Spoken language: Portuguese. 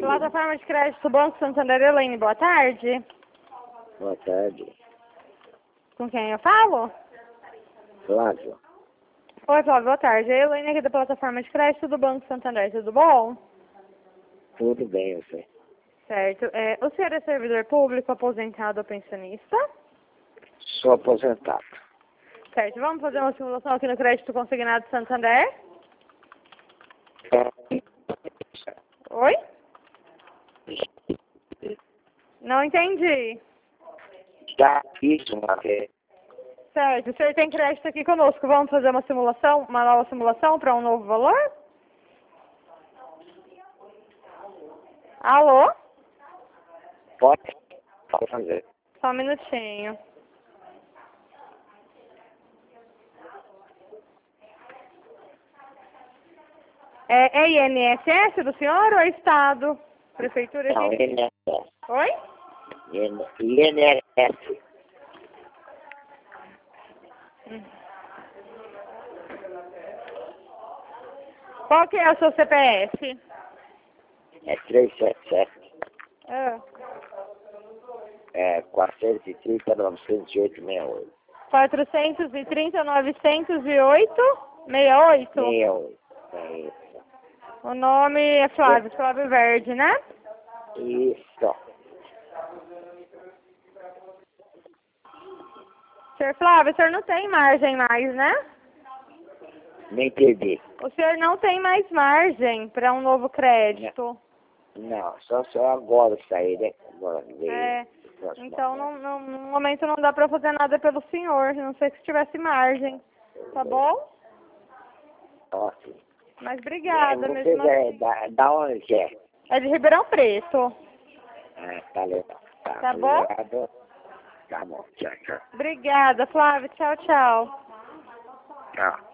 Plataforma de crédito Banco Santander, Elaine, boa tarde. Boa tarde. Com quem eu falo? Flávio. Oi, Flávio, boa tarde. É a Elaine aqui da Plataforma de crédito do Banco Santander, tudo bom? Tudo bem, você? Certo. O senhor é servidor público, aposentado ou pensionista? Sou aposentado. Certo. Vamos fazer uma simulação aqui no crédito consignado Santander? Oi? Não entendi. Já fiz uma vez. Certo. O senhor tem crédito aqui conosco. Vamos fazer uma simulação, uma nova simulação para um novo valor? Alô? Pode fazer. Só um minutinho. É INSS do senhor ou é Estado? Prefeitura Não, aqui? INSS. Oi? INSS. Qual que é o seu CPF? É 377. Ah, É 430 908 68. 430, 908, 68? 68. É isso. O nome é Flávio, Flávio Verde, né? Isso. Senhor Flávio, o senhor não tem margem mais, né? Nem entendi. O senhor não tem mais margem para um novo crédito. Não, só agora sair, né? Agora veio. É, então no momento não dá para fazer nada pelo senhor, a não ser que se tivesse margem. Tá bom? Ótimo. Mas obrigada Você mesmo assim. da onde que é? É de Ribeirão Preto. Ah, tá legal. Tá bom? Obrigado. Tá bom. Tchau, tchau. Obrigada, Flávio. Tchau, tchau. Tchau.